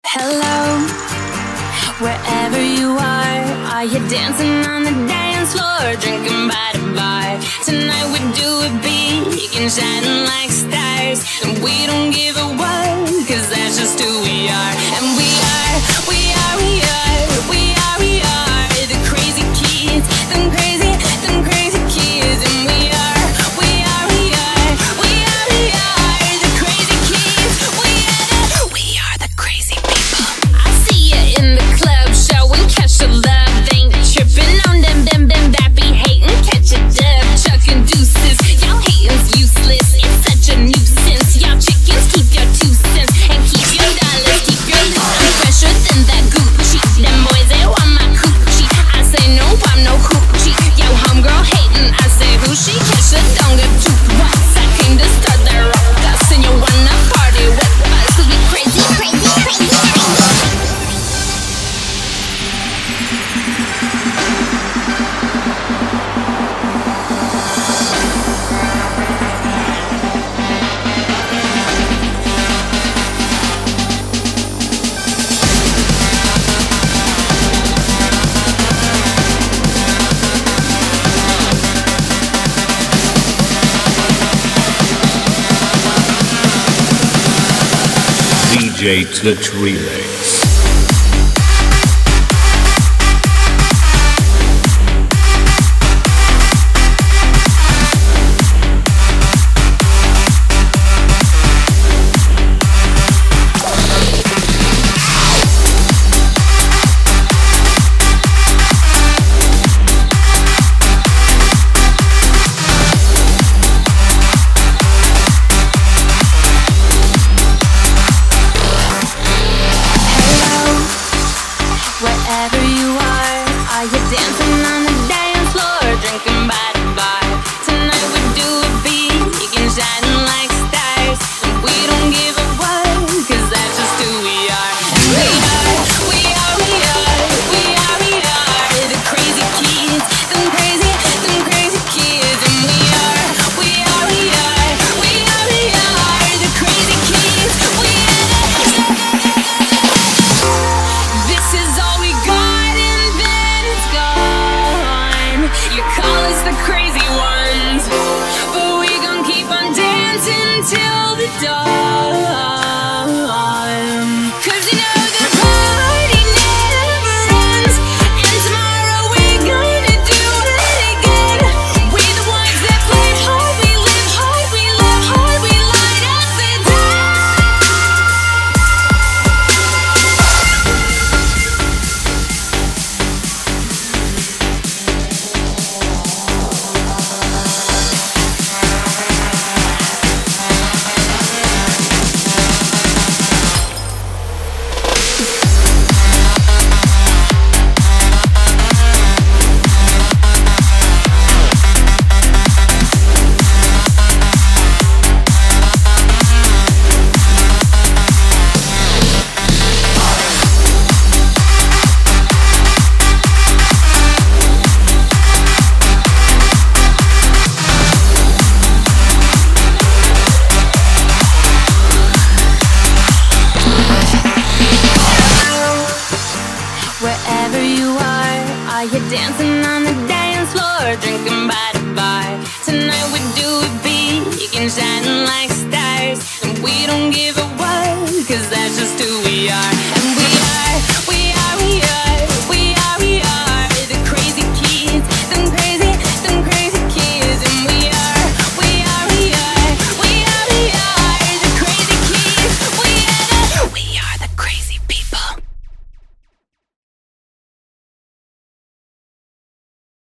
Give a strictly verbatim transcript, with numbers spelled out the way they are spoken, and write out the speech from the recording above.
Hello, wherever you are, are you dancing on the dance floor, drinking by the bar? Tonight we do it big and shining like stars, and we don't give a what, cause that's just who we are. And we are, we are, we are, we are, we are the crazy kids, them crazy, them crazy kids. And we are, we are, we are, we are, we are the crazy kids. We are the, we are the crazy people. I see ya in the club showing catch the love, ain't tripping on them, them, them that be hating, catch a dub, chucking deuces. Y'all hating's useless, it's such a nuisance. Y'all chickens keep your two cents and keep your dollars, keep your loot. I'm fresher than that Gucci. Them boys they want my coochie. I say no, I'm no coochie. Yo, homegirl hating, I say who she? Kesha don't give two whats. I came to start that rock us, and you wanna party with us, cause we crazy, crazy, crazy, crazy. D J Touch Remix. Wherever you are, are you dancing on the dance floor, drinking by the bar? Tonight we do it big and shining like stars, and we don't give a what, cause that's just who we are. And we are, we are, we are, we are, we are the crazy kids, them crazy, them crazy kids. And we are, we are, we are, we are, we are the crazy kids. We are the This is all we got, and then it's gone. You call us the crazy ones, but we gon' keep on dancing till the dawn. Cause you know the party never ends, and tomorrow we're gonna do it again. We the ones that play hard, we live hard, we love hard, we light up the Wherever you are, are you dancing on the dance floor, drinking by